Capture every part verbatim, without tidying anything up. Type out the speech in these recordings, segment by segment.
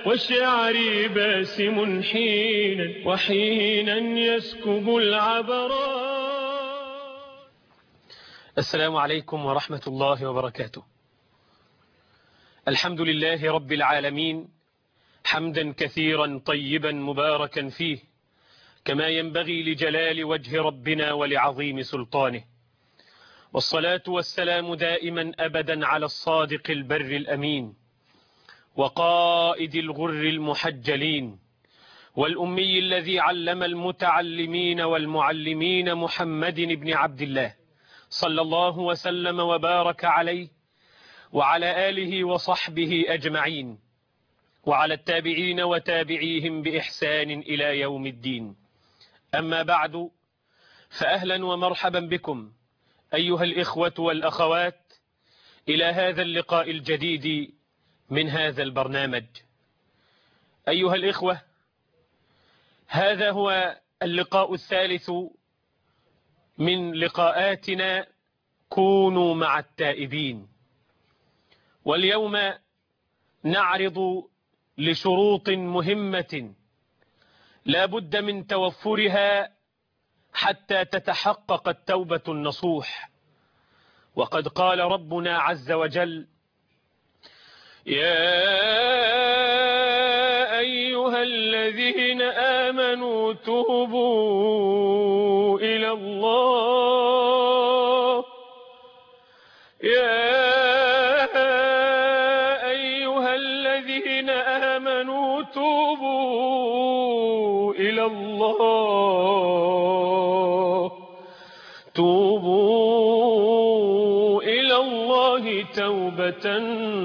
وشعري باسم حينا وحينا يسكب العبرات. السلام عليكم ورحمة الله وبركاته. الحمد لله رب العالمين، حمدا كثيرا طيبا مباركا فيه، كما ينبغي لجلال وجه ربنا ولعظيم سلطانه. والصلاة والسلام دائما أبدا على الصادق البر الأمين، وقائد الغر المحجلين، والأمي الذي علم المتعلمين والمعلمين، محمد بن عبد الله صلى الله وسلم وبارك عليه وعلى آله وصحبه أجمعين، وعلى التابعين وتابعيهم بإحسان إلى يوم الدين. أما بعد، فأهلا ومرحبا بكم أيها الإخوة والأخوات إلى هذا اللقاء الجديد من هذا البرنامج. أيها الإخوة، هذا هو اللقاء الثالث من لقاءاتنا كونوا مع التائبين، واليوم نعرض لشروط مهمة لا بد من توفرها حتى تتحقق التوبة النصوح. وقد قال ربنا عز وجل: يا أيها الذين آمنوا توبوا إلى الله يا أيها الذين آمنوا توبوا إلى الله توبوا إلى الله توبة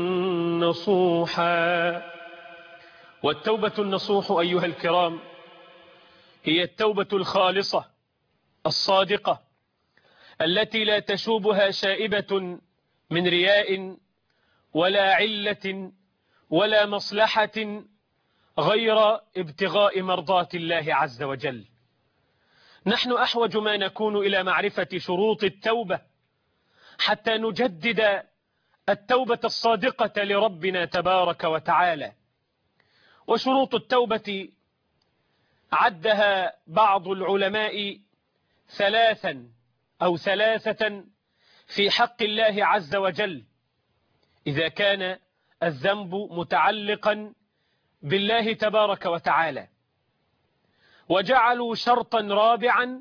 نصوحا. والتوبة النصوح أيها الكرام هي التوبة الخالصة الصادقة التي لا تشوبها شائبة من رياء ولا علة ولا مصلحة غير ابتغاء مرضات الله عز وجل. نحن أحوج ما نكون إلى معرفة شروط التوبة حتى نجدد التوبة الصادقة لربنا تبارك وتعالى. وشروط التوبة عدها بعض العلماء ثلاثا أو ثلاثة في حق الله عز وجل إذا كان الذنب متعلقا بالله تبارك وتعالى، وجعلوا شرطا رابعا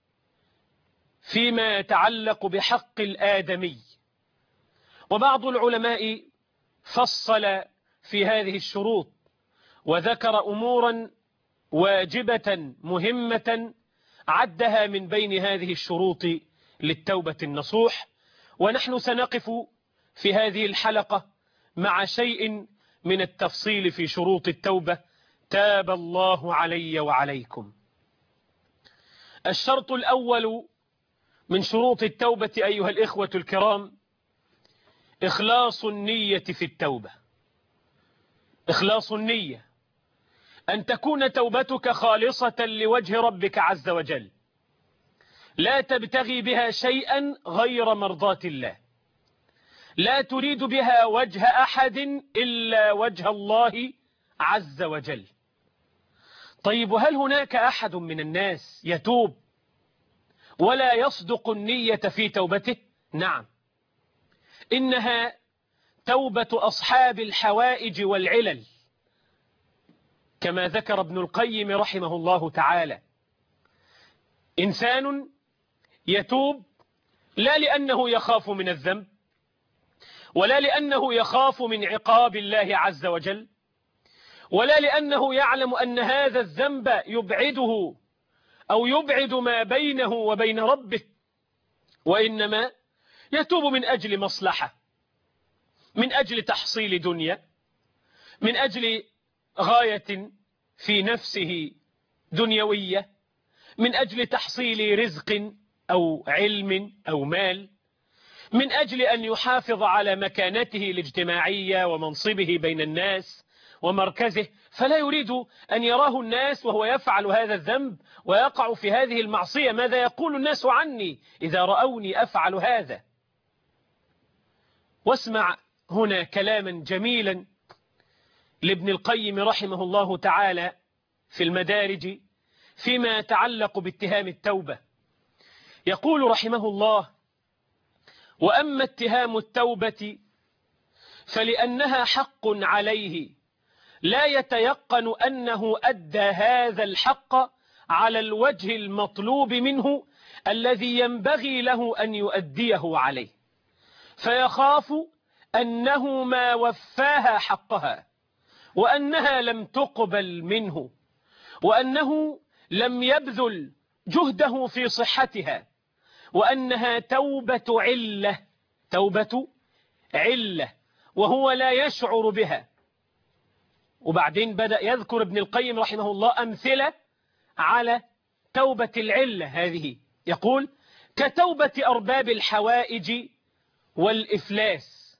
فيما يتعلق بحق الآدمي. وبعض العلماء فصل في هذه الشروط وذكر أمورا واجبة مهمة عدها من بين هذه الشروط للتوبة النصوح. ونحن سنقف في هذه الحلقة مع شيء من التفصيل في شروط التوبة. تاب الله علي وعليكم. الشرط الأول من شروط التوبة أيها الإخوة الكرام إخلاص النية في التوبة. إخلاص النية، أن تكون توبتك خالصة لوجه ربك عز وجل، لا تبتغي بها شيئا غير مرضاة الله، لا تريد بها وجه أحد إلا وجه الله عز وجل. طيب، وهل هناك أحد من الناس يتوب ولا يصدق النية في توبته؟ نعم، إنها توبة أصحاب الحوائج والعلل، كما ذكر ابن القيم رحمه الله تعالى. إنسان يتوب لا لأنه يخاف من الذنب، ولا لأنه يخاف من عقاب الله عز وجل، ولا لأنه يعلم أن هذا الذنب يبعده أو يبعد ما بينه وبين ربه، وإنما يتوب من أجل مصلحة، من أجل تحصيل دنيا، من أجل غاية في نفسه دنيوية، من أجل تحصيل رزق أو علم أو مال، من أجل أن يحافظ على مكانته الاجتماعية ومنصبه بين الناس ومركزه، فلا يريد أن يراه الناس وهو يفعل هذا الذنب ويقع في هذه المعصية. ماذا يقول الناس عني إذا رأوني أفعل هذا؟ واسمع هنا كلاما جميلا لابن القيم رحمه الله تعالى في المدارج فيما يتعلق باتهام التوبة. يقول رحمه الله: وأما اتهام التوبة فلأنها حق عليه لا يتيقن أنه أدى هذا الحق على الوجه المطلوب منه الذي ينبغي له أن يؤديه عليه، فيخاف أنه ما وفاها حقها، وأنها لم تقبل منه، وأنه لم يبذل جهده في صحتها، وأنها توبة علة توبة علة وهو لا يشعر بها. وبعدين بدأ يذكر ابن القيم رحمه الله أمثلة على توبة العلة هذه، يقول: كتوبة أرباب الحوائج والإفلاس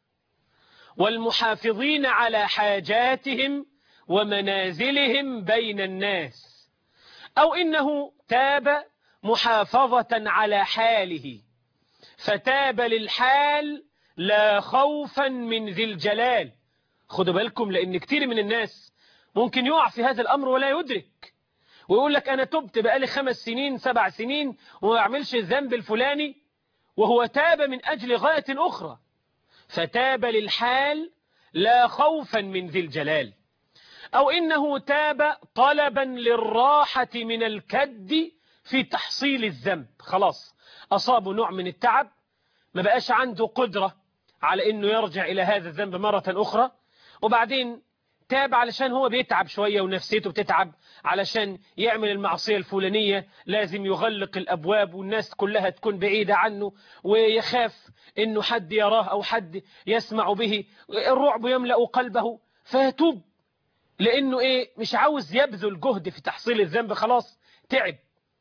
والمحافظين على حاجاتهم ومنازلهم بين الناس، أو إنه تاب محافظة على حاله فتاب للحال لا خوفا من ذي الجلال. خدوا بالكم، لأن كتير من الناس ممكن يقع في هذا الأمر ولا يدرك، ويقول لك أنا تبت بقالي خمس سنين سبع سنين وما أعملش الذنب الفلاني، وهو تاب من أجل غاية أخرى، فتاب للحال لا خوفا من ذي الجلال. أو إنه تاب طلبا للراحة من الكد في تحصيل الذنب، خلاص أصابه نوع من التعب، ما بقاش عنده قدرة على إنه يرجع إلى هذا الذنب مرة أخرى، وبعدين تاب علشان هو بيتعب شوية ونفسيته بتتعب، علشان يعمل المعصية الفلانية لازم يغلق الأبواب والناس كلها تكون بعيدة عنه، ويخاف إنه حد يراه أو حد يسمع به، الرعب يملأ قلبه، فيتوب لأنه إيه مش عاوز يبذل جهد في تحصيل الذنب، خلاص تعب.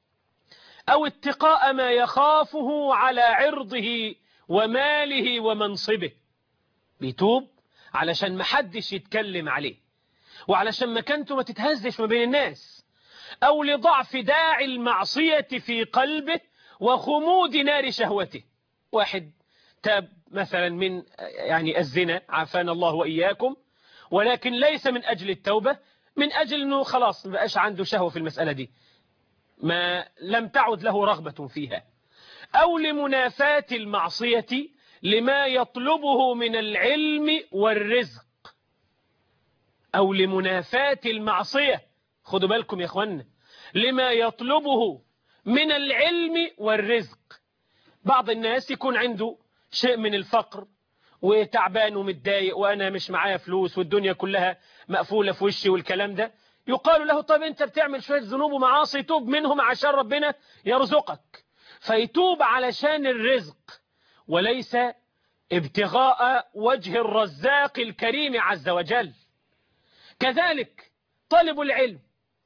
أو اتقاء ما يخافه على عرضه وماله ومنصبه، بيتوب علشان محدش يتكلم عليه، وعلشان مكانته ما تتهزش ما بين الناس، أو لضعف داعي المعصية في قلبه وخمود نار شهوته. واحد تاب مثلا من يعني الزنا، عافانا الله وإياكم، ولكن ليس من أجل التوبة، من أجل أنه خلاص ما بقاش عنده شهوة في المسألة دي، ما لم تعد له رغبة فيها. أو لمنافاة المعصية لما يطلبه من العلم والرزق، أو لمنافاة المعصية، خدوا بالكم يا أخوانا، لما يطلبه من العلم والرزق. بعض الناس يكون عنده شيء من الفقر وتعبان ومتضايق، وأنا مش معايا فلوس والدنيا كلها مقفولة في وشي والكلام ده، يقال له طب أنت بتعمل شوية ذنوب ومعاصي، توب منهم عشان ربنا يرزقك، فيتوب علشان الرزق وليس ابتغاء وجه الرزاق الكريم عز وجل. كذلك طالب العلم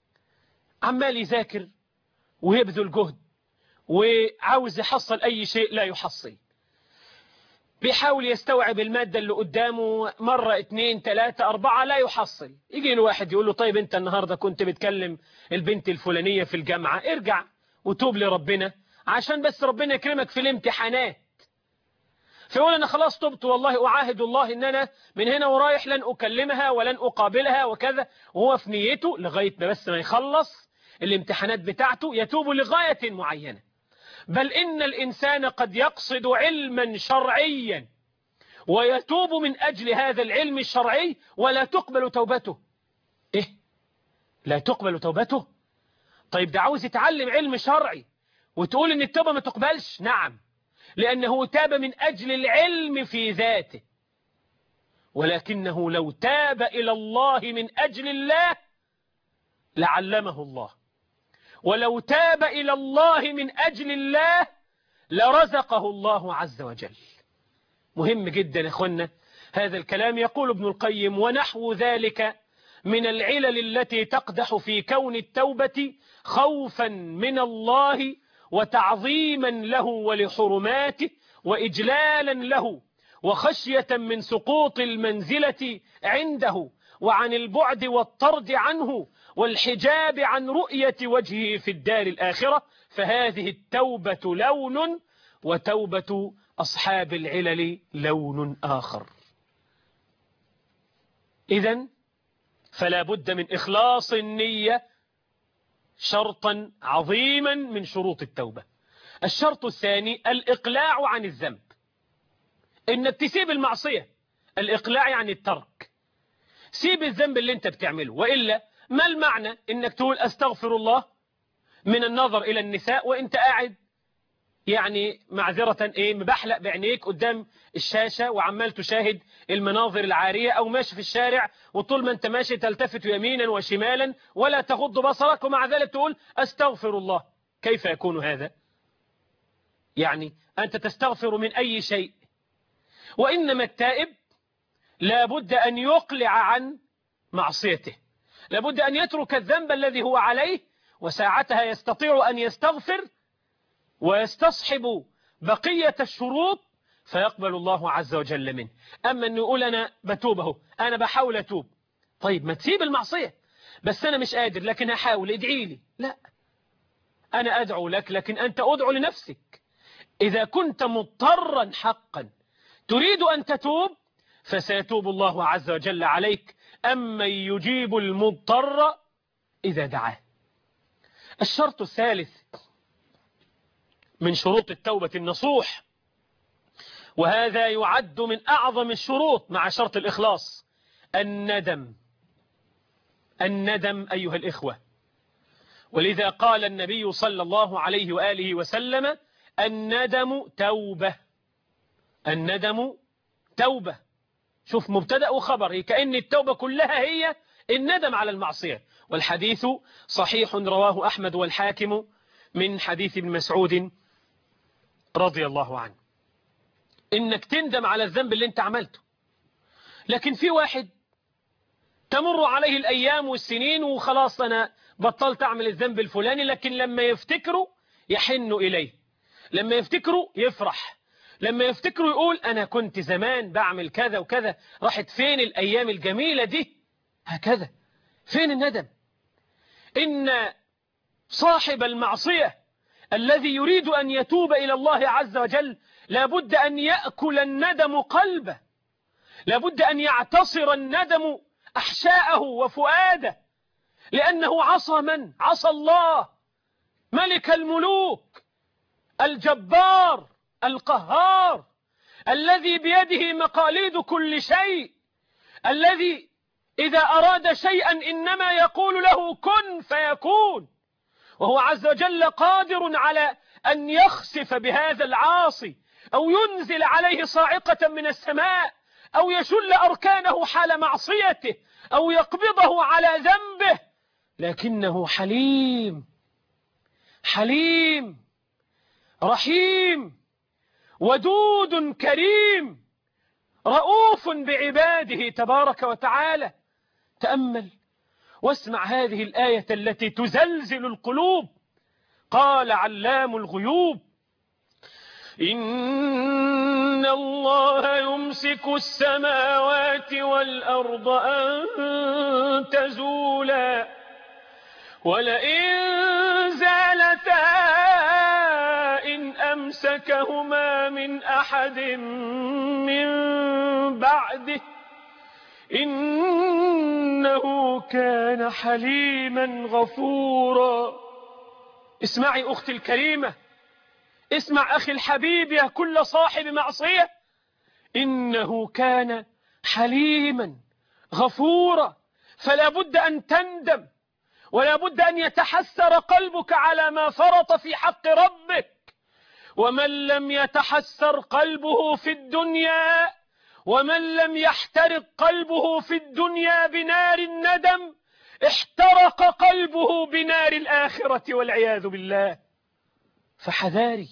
عمال يذاكر ويبذل جهد وعاوز يحصل أي شيء لا يحصل، بيحاول يستوعب المادة اللي قدامه مرة اتنين تلاتة أربعة لا يحصل، يجي له واحد يقول له طيب أنت النهاردة كنت بتكلم البنت الفلانية في الجامعة، ارجع وتوب لربنا عشان بس ربنا يكرمك في الامتحانات. فيقول أنا خلاص تبت والله، أعاهد الله إن أنا من هنا ورايح لن أكلمها ولن أقابلها وكذا، وهو في نيته لغاية ما بس ما يخلص الامتحانات بتاعته يتوب لغاية معينة. بل إن الإنسان قد يقصد علما شرعيا ويتوب من أجل هذا العلم الشرعي ولا تقبل توبته. إيه؟ لا تقبل توبته؟ طيب ده عاوز يتعلم علم شرعي وتقول إن التوبة ما تقبلش؟ نعم، لأنه تاب من أجل العلم في ذاته، ولكنه لو تاب إلى الله من أجل الله لعلمه الله، ولو تاب إلى الله من أجل الله لرزقه الله عز وجل. مهم جدا يا أخوانا هذا الكلام. يقول ابن القيم: ونحو ذلك من العلل التي تقدح في كون التوبة خوفا من الله وتعظيما له ولحرماته وإجلالا له وخشية من سقوط المنزلة عنده وعن البعد والطرد عنه والحجاب عن رؤية وجهه في الدار الآخرة، فهذه التوبة لون وتوبة أصحاب العلل لون آخر. إذن فلا بد من إخلاص النية شرطا عظيما من شروط التوبة. الشرط الثاني الإقلاع عن الذنب، إنك تسيب المعصية. الإقلاع يعني الترك، سيب الذنب اللي انت بتعمله. وإلا ما المعنى إنك تقول أستغفر الله من النظر إلى النساء وإنت قاعد يعني معذرة إيه مبحلق بعينيك قدام الشاشة وعمال تشاهد المناظر العارية، أو ماشي في الشارع وطول ما أنت ماشي تلتفت يمينا وشمالا ولا تغض بصرك، ومع ذلك تقول أستغفر الله؟ كيف يكون هذا؟ يعني أنت تستغفر من أي شيء. وإنما التائب لابد أن يقلع عن معصيته، لابد أن يترك الذنب الذي هو عليه، وساعتها يستطيع أن يستغفر ويستصحب بقية الشروط فيقبل الله عز وجل منه. أما أن يقول أنا بتوبه، أنا بحاول أتوب، طيب ما تسيب المعصية، بس أنا مش قادر لكن هحاول، ادعي لي. لا، أنا أدعو لك لكن أنت أدعو لنفسك. إذا كنت مضطرا حقا تريد أن تتوب فسيتوب الله عز وجل عليك. أما يجيب المضطر إذا دعاه. الشرط الثالث من شروط التوبة النصوح، وهذا يعد من أعظم الشروط مع شرط الإخلاص، الندم. الندم أيها الإخوة، ولذا قال النبي صلى الله عليه وآله وسلم الندم توبة. الندم توبة. شوف مبتدأ وخبر، كأن التوبة كلها هي الندم على المعصية. والحديث صحيح رواه أحمد والحاكم من حديث ابن مسعود رضي الله عنه. إنك تندم على الذنب اللي انت عملته. لكن في واحد تمر عليه الأيام والسنين وخلاص أنا بطلت أعمل الذنب الفلاني، لكن لما يفتكره يحن إليه، لما يفتكره يفرح، لما يفتكره يقول أنا كنت زمان بعمل كذا وكذا، راحت فين الأيام الجميلة دي؟ هكذا. فين الندم؟ إن صاحب المعصية الذي يريد أن يتوب إلى الله عز وجل لابد أن يأكل الندم قلبه، لابد أن يعتصر الندم أحشاءه وفؤاده، لأنه عصى من؟ عصى الله ملك الملوك الجبار القهار، الذي بيده مقاليد كل شيء، الذي إذا أراد شيئا إنما يقول له كن فيكون، وهو عز وجل قادر على أن يخسف بهذا العاصي أو ينزل عليه صاعقة من السماء أو يشل أركانه حال معصيته أو يقبضه على ذنبه، لكنه حليم حليم رحيم ودود كريم رؤوف بعباده تبارك وتعالى. تأمل واسمع هذه الآية التي تزلزل القلوب. قال علام الغيوب إن الله يمسك السماوات والأرض أن تزولا ولئن زالتا إن أمسكهما من أحد من بعده إنه كان حليما غفورا. اسمعي أختي الكريمة، اسمع أخي الحبيب يا كل صاحب معصية، إنه كان حليما غفورا. فلا بد أن تندم ولا بد أن يتحسر قلبك على ما فرط في حق ربك. ومن لم يتحسر قلبه في الدنيا ومن لم يحترق قلبه في الدنيا بنار الندم احترق قلبه بنار الآخرة والعياذ بالله. فحذاري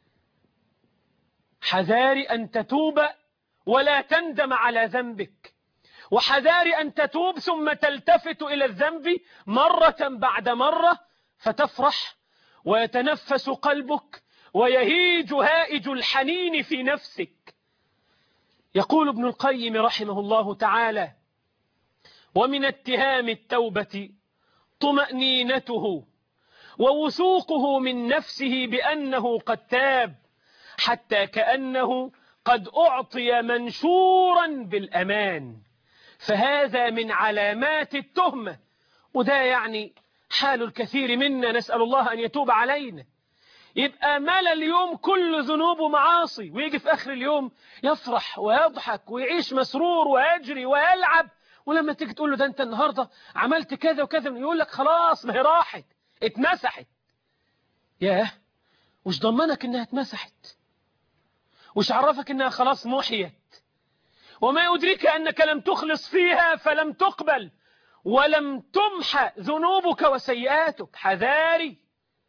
حذاري أن تتوب ولا تندم على ذنبك، وحذاري أن تتوب ثم تلتفت إلى الذنب مرة بعد مرة فتفرح ويتنفس قلبك ويهيج هائج الحنين في نفسك. يقول ابن القيم رحمه الله تعالى ومن اتهام التوبة طمأنينته ووثوقه من نفسه بأنه قد تاب حتى كأنه قد أعطي منشورا بالأمان، فهذا من علامات التهمة، وده يعني حال الكثير منا، نسأل الله أن يتوب علينا. يبقى ملا اليوم كل ذنوب ومعاصي، ويجي في آخر اليوم يفرح ويضحك ويعيش مسرور ويجري ويلعب، ولما تيجي تقول له ده أنت النهاردة عملت كذا وكذا، يقول لك خلاص ما هي راحت اتمسحت. ياه، وش ضمنك إنها اتمسحت؟ وش عرفك إنها خلاص محيت؟ وما يدريك أنك لم تخلص فيها فلم تقبل ولم تمحى ذنوبك وسيئاتك. حذاري.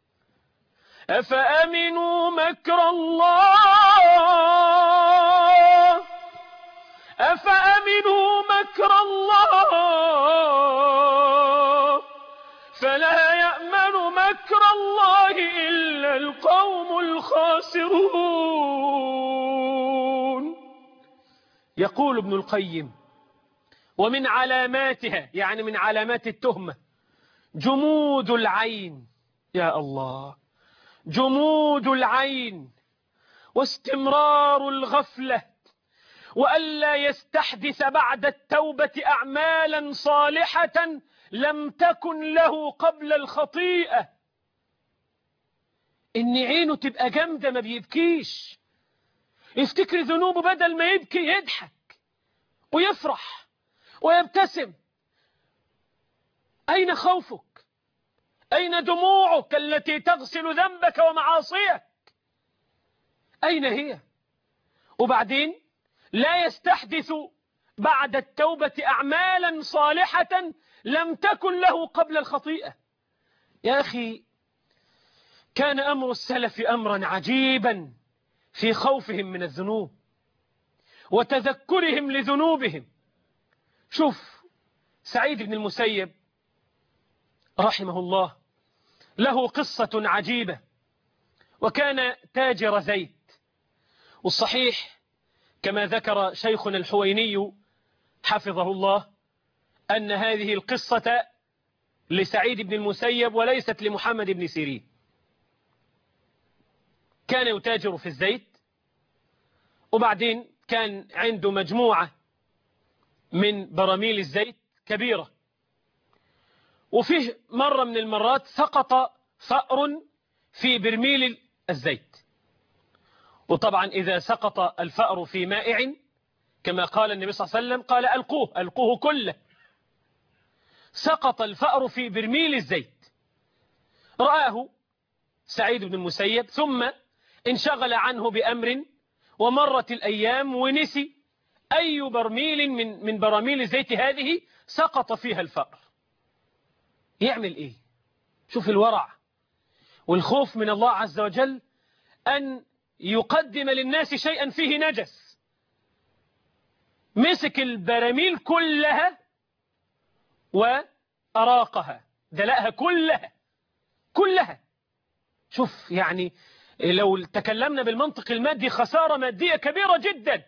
أفأمنوا مكر الله أفأمنوا مكر الله فلا يأمن مكر الله إلا القوم الخاسرون. يقول ابن القيم: ومن علاماتها، يعني من علامات التهمة، جمود العين. يا الله، جمود العين واستمرار الغفلة، وألا يستحدث بعد التوبة أعمالا صالحة لم تكن له قبل الخطيئة. إن عينه تبقى جامدة ما بيبكيش، يفتكر ذنوبه بدل ما يبكي يضحك ويفرح ويبتسم. أين خوفك؟ أين دموعك التي تغسل ذنبك ومعاصيك؟ أين هي؟ وبعدين لا يستحدث بعد التوبة أعمالا صالحة لم تكن له قبل الخطيئة. يا أخي، كان أمر السلف أمرا عجيبا في خوفهم من الذنوب وتذكرهم لذنوبهم. شوف سعيد بن المسيب رحمه الله، له قصة عجيبة، وكان تاجر زيت. والصحيح كما ذكر شيخنا الحويني حفظه الله أن هذه القصة لسعيد بن المسيب وليست لمحمد بن سيرين. كان يتاجر في الزيت، وبعدين كان عنده مجموعة من براميل الزيت كبيرة، وفيه مرة من المرات سقط فأر في برميل الزيت. وطبعا إذا سقط الفأر في مائع كما قال النبي صلى الله عليه وسلم قال ألقوه ألقوه كله. سقط الفأر في برميل الزيت، رآه سعيد بن المسيب ثم انشغل عنه بأمر، ومرت الأيام ونسي أي برميل من من براميل الزيت هذه سقط فيها الفأر. يعمل إيه؟ شوف الورع والخوف من الله عز وجل، أن يقدم للناس شيئا فيه نجس. مسك البراميل كلها وأراقها، دلقها كلها كلها. شوف يعني لو تكلمنا بالمنطق المادي خسارة مادية كبيرة جدا،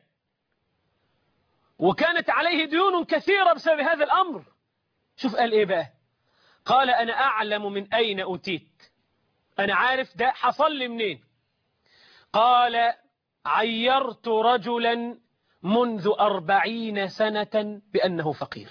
وكانت عليه ديون كثيرة بسبب هذا الأمر. شوف قال إيه بقى؟ قال أنا أعلم من أين أتيت، أنا عارف ده حصل لي منين. قال عيرت رجلا منذ أربعين سنة بأنه فقير.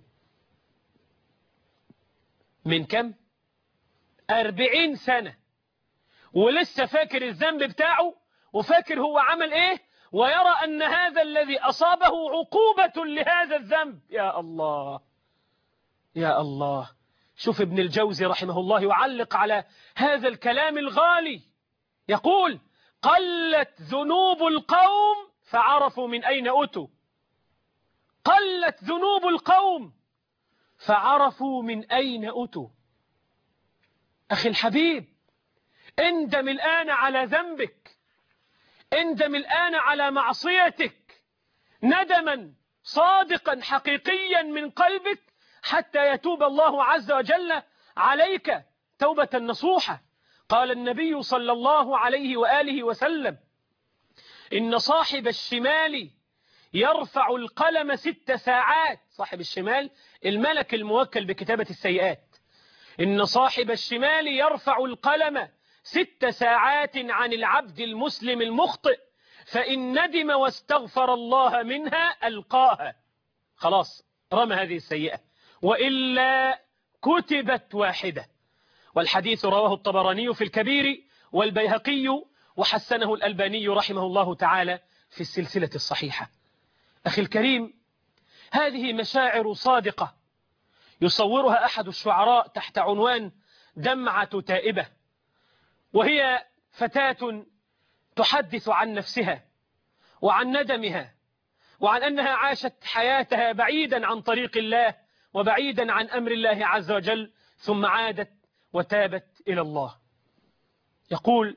من كم؟ أربعين سنة، ولسه فاكر الذنب بتاعه وفاكر هو عمل إيه، ويرى أن هذا الذي أصابه عقوبة لهذا الذنب. يا الله يا الله. شوف ابن الجوزي رحمه الله يعلق على هذا الكلام الغالي، يقول قلت ذنوب القوم فعرفوا من أين أتوا. قلت ذنوب القوم فعرفوا من أين أتوا. أخي الحبيب، اندم الآن على ذنبك، اندم الآن على معصيتك ندما صادقا حقيقيا من قلبك حتى يتوب الله عز وجل عليك توبة نصوحة. قال النبي صلى الله عليه وآله وسلم إن صاحب الشمال يرفع القلم ست ساعات. صاحب الشمال الملك الموكل بكتابة السيئات. إن صاحب الشمال يرفع القلم ست ساعات عن العبد المسلم المخطئ، فإن ندم واستغفر الله منها ألقاها. خلاص رمى هذه السيئة، وإلا كتبت واحدة. والحديث رواه الطبراني في الكبير والبيهقي وحسنه الألباني رحمه الله تعالى في السلسلة الصحيحة. أخي الكريم، هذه مشاعر صادقة يصورها أحد الشعراء تحت عنوان دمعة تائبة، وهي فتاة تحدث عن نفسها وعن ندمها وعن أنها عاشت حياتها بعيدا عن طريق الله وبعيدا عن أمر الله عز وجل، ثم عادت وتابت إلى الله. يقول: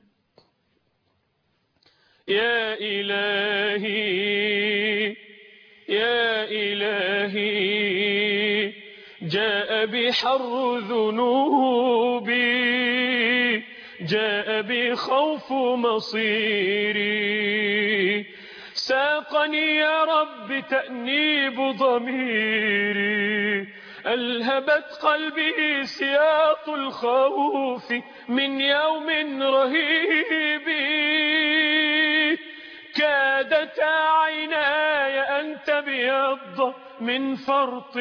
يا إلهي يا إلهي جاء بحر ذنوبي، جاء بخوف مصيري، ساقني يا رب تأنيب ضميري، ألهبت قلبي سياط الخوف من يوم رهيب، كادتا عيناي أن تبيض من فرط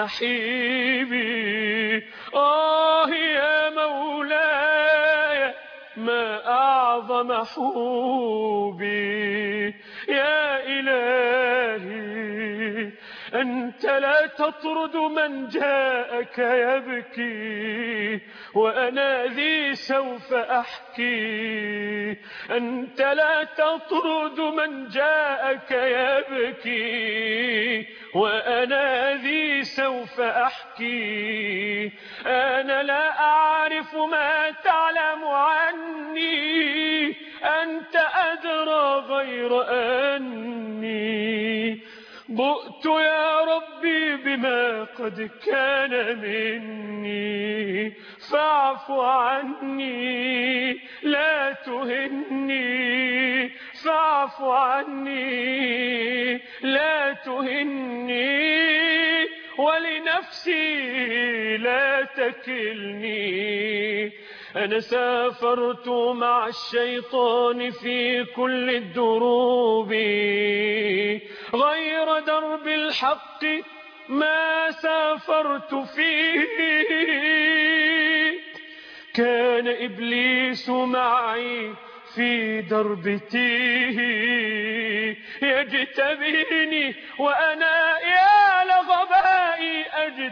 نحيبي. آه يا مولاي ما أعظم حوبي، يا إلهي أنت لا تطرد من جاءك يبكي، وأنا ذي سوف أحكي. أنت لا تطرد من جاءك يبكي، وأنا ذي سوف أحكي. أنا لا أعرف ما تعلم عني، أنت أدرى غير أني. بؤت يا ربي بما قد كان مني، فاعف عني لا تهني، فاعف عني لا تهني، ولنفسي لا تكلني. أنا سافرت مع الشيطان في كل الدروب، غير درب الحق ما سافرت فيه. كان إبليس معي في درب تيه، يجتبيني وأنا يا لغبائي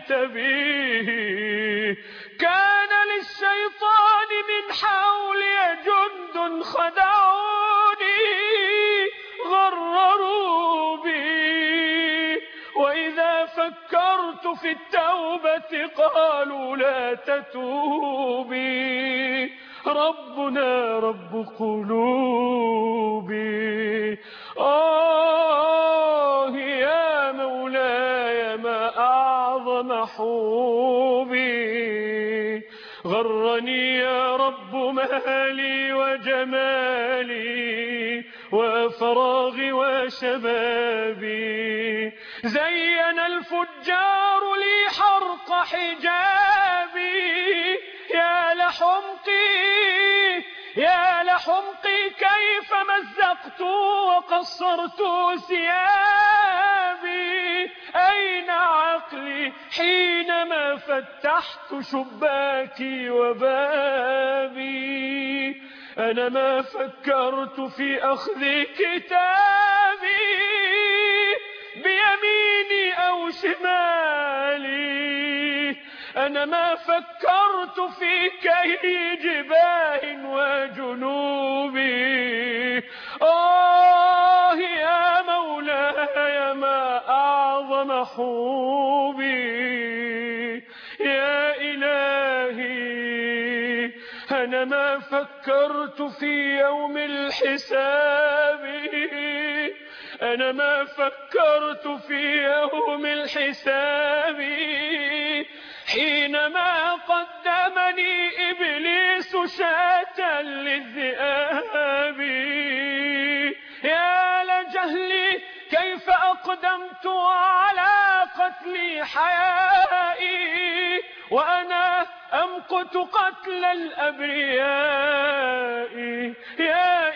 أجتبيه. كان للشيطان من حولي جند خدعوني، غرروا بي، وإذا فكرت في التوبة قالوا لا تتوبي، ربنا رب قلوبي. آه يا مولاي ما أعظم حوبي، غرني يا رب مالي وجمالي وفراغي وشبابي. زين الفجار لي حرق حجابي، يا لحمقي يا لحمقي كيف مزقت وقصرت ثيابي. أين عقلي حينما فتحت شباكي وبابي. أنا ما فكرت في أخذ كتابي بيميني أو شمالي. أنا ما فكرت في كي جباه وجنوبي. آه يا مولاي ما أعظم حوبي، يا إلهي أنا ما فكرت في يوم الحساب. أنا ما فكرت في يوم الحساب حينما قدمني إبليس شاة للذئاب. يا لجهلي كيف أقدمت على قتل حيائي، وأنا أمقت قتل الأبرياء. يا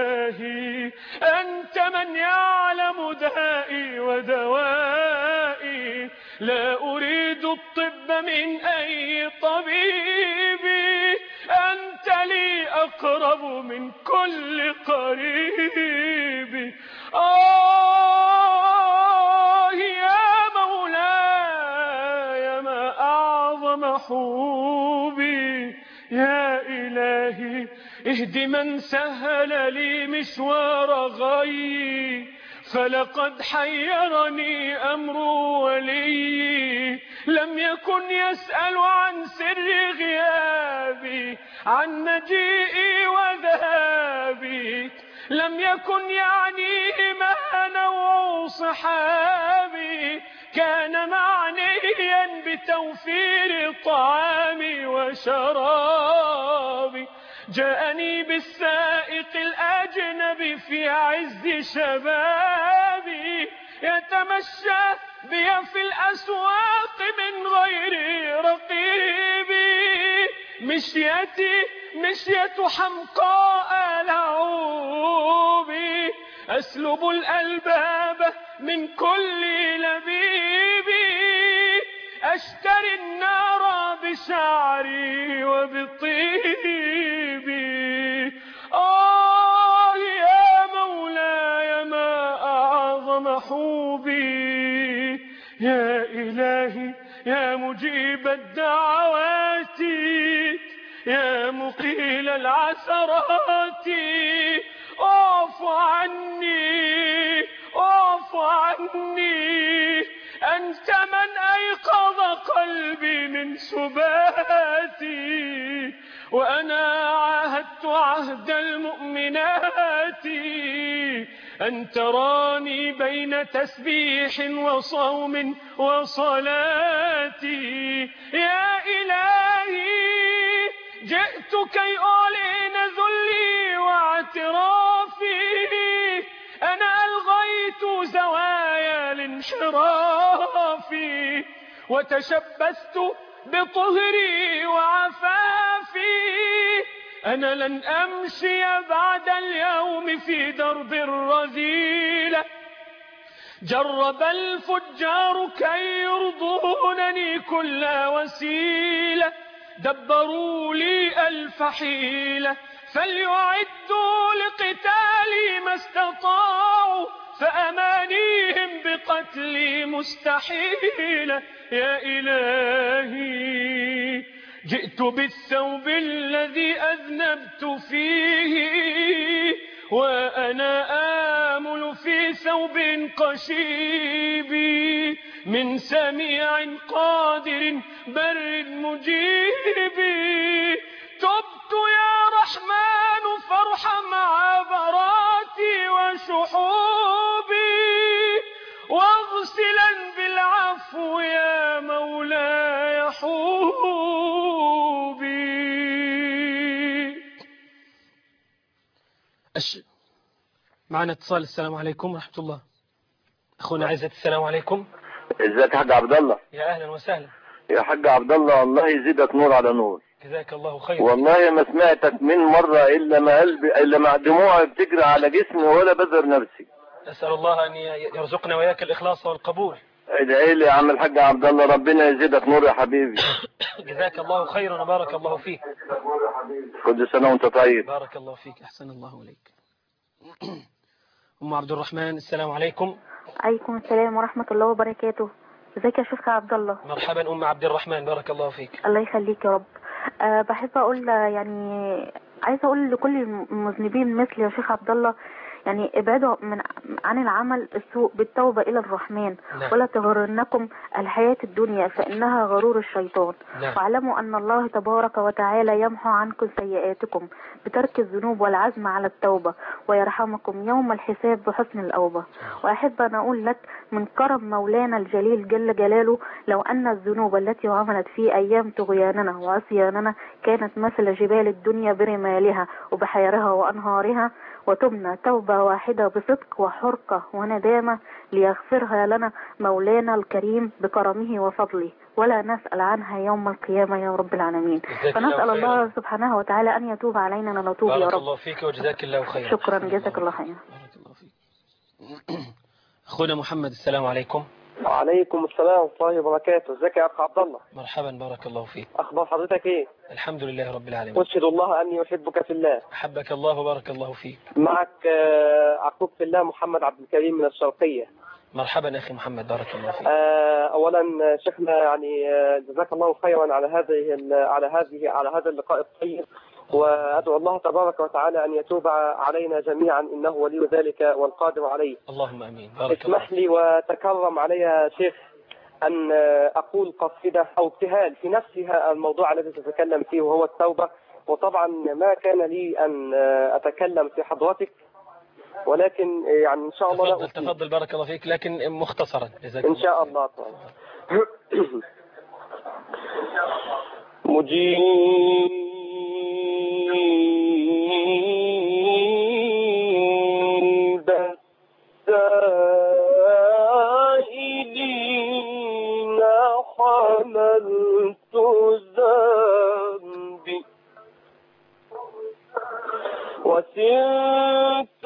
إلهي أنت من يعلم دائي ودوائي، لا أريد الطب من أي طبيب، أنت لي أقرب من كل قريب. آه يا مولاي ما أعظم حوبي، يا إلهي اهد من سهل لي مشوار غيي، فلقد حيرني أمر ولي، لم يكن يسأل عن سر غيابي، عن مجيئي وذهابي، لم يكن يعنيه ما نوع صحابي، كان معنيا بتوفير طعامي وشرابي. جاءني بالسائق الأجنبي في عز شبابي، يتمشى بي في الأسواق من غير رقيبي، مشيتي مشية حمقاء لعوبي، أسلب الألباب من كل لبيبي، أشتري النار بشعري وبطيبي. آه يا مولاي ما أعظم حوبي، يا إلهي يا مجيب الدعوات، يا مقيل العثرات، اعف عني اعف عني، أنت من أيقظ قلبي من سباتي، وأنا عاهدت عهد المؤمنات أن تراني بين تسبيح وصوم وصلاة. يا إلهي جئت كي أعلن ذلي واعترافي، أنا ألغيت زوايا الانحراف، وتشبثت بطهري وعفافي، أنا لن أمشي بعد اليوم في درب الرذيلة، جرب الفجار كي يرضونني كل وسيلة، دبروا لي ألف حيلة، فليعدوا لقتالي ما استطاعوا، فأمانيهم بقتلي مستحيلة. يا إلهي جئت بالثوب الذي أذنبت فيه، وأنا آمل في ثوب قشيب، من سميع قادر بر مجيب. تبت يا رحمن فارحم عبراتي وشحوبي، واغسلا بالعفو يا مولاي حوبي. أش... معنا اتصال. السلام عليكم ورحمة الله. أخونا عزت السلام عليكم. ازيك يا حاج عبد الله؟ يا أهلا وسهلا يا حاج عبد الله، الله يزيدك نور على نور. جزاك الله خير. والله ما سمعتك من مرة إلا ما قلبي إلا مع دموعي بتجري على جسمي ولا بذر نفسي. أسأل الله أن يرزقنا وياك الإخلاص والقبول. ادعي لي يا عم الحاج عبد الله، ربنا يزيدك نور يا حبيبي. جزاك الله خيرا وبارك الله فيك. كل سنة وانت طيب. بارك الله فيك، أحسن الله إليك. أم عبد الرحمن السلام عليكم. عليكم السلام ورحمة الله وبركاته. ازيك يا شيخ عبد الله؟ مرحبا أم عبد الرحمن، بارك الله فيك. الله يخليك يا رب. أه بحب أقول يعني عايزة أقول لكل المذنبين مثل يا شيخ عبد الله، يعني ابعدوا من عن العمل السوء بالتوبة إلى الرحمن. نعم. ولا تغرنكم الحياة الدنيا فإنها غرور الشيطان. نعم. واعلموا أن الله تبارك وتعالى يمحو عنكم سيئاتكم بترك الذنوب والعزم على التوبة، ويرحمكم يوم الحساب بحسن الأوبة. وأحب أن أقول لك من كرم مولانا الجليل جل جلاله، لو أن الذنوب التي عملت في أيام طغياننا وعصياننا كانت مثل جبال الدنيا برمالها وبحيرها وأنهارها، وتبنى توبة واحدة بصدق وحرقة وندامة ليغفرها لنا مولانا الكريم بكرمه وفضله، ولا نسأل عنها يوم القيامة يا رب العالمين. فنسأل الله سبحانه وتعالى أن يتوب علينا ونتوب يا رب. بارك الله فيك وجزاك الله خيرا. شكرا، جزاك الله خيرا. بارك الله فيك. أخونا محمد السلام عليكم. وعليكم السلام ورحمة الله وبركاته. ازيك يا أخ عبد الله؟ مرحبا، بارك الله فيك. أخبار حضرتك إيه؟ الحمد لله رب العالمين. أشهد الله أني أحبك في الله. أحبك الله وبارك الله فيك. معك أخوك في الله محمد عبد الكريم من الشرقية. مرحبا أخي محمد، بارك الله فيك. أولا شيخنا يعني جزاك الله خيرا على هذه على هذه على هذا اللقاء الطيب، وأدعو الله تبارك وتعالى أن يتوب علينا جميعا إنه ولي ذلك والقادر عليه. اللهم آمين. بارك الله. اسمح لي وتكرم علي يا شيخ أن أقول قصيدة أو ابتهال في نفسها الموضوع الذي تتكلم فيه وهو التوبة، وطبعا ما كان لي أن أتكلم في حضرتك، ولكن يعني إن شاء الله تفضل تفضل بارك الله فيك، لكن مختصرا جزاك الله. إن شاء الله. مجيب السائلين حملت ذنبي وسرت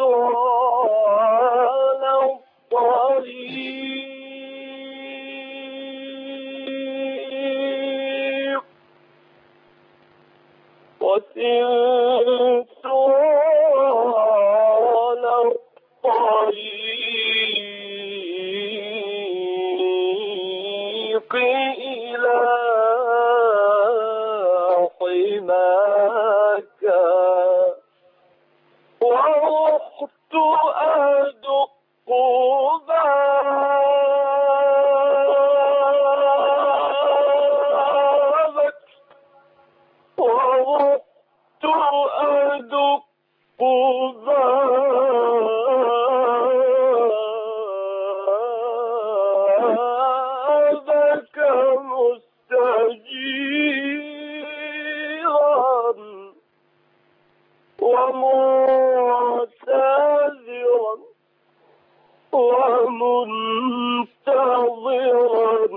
على الطريق وسرت على الطريق إلى حماك ورحت أدق بابك ورحت أدق بابك مستجيرا ومعتذرا ومنتظرا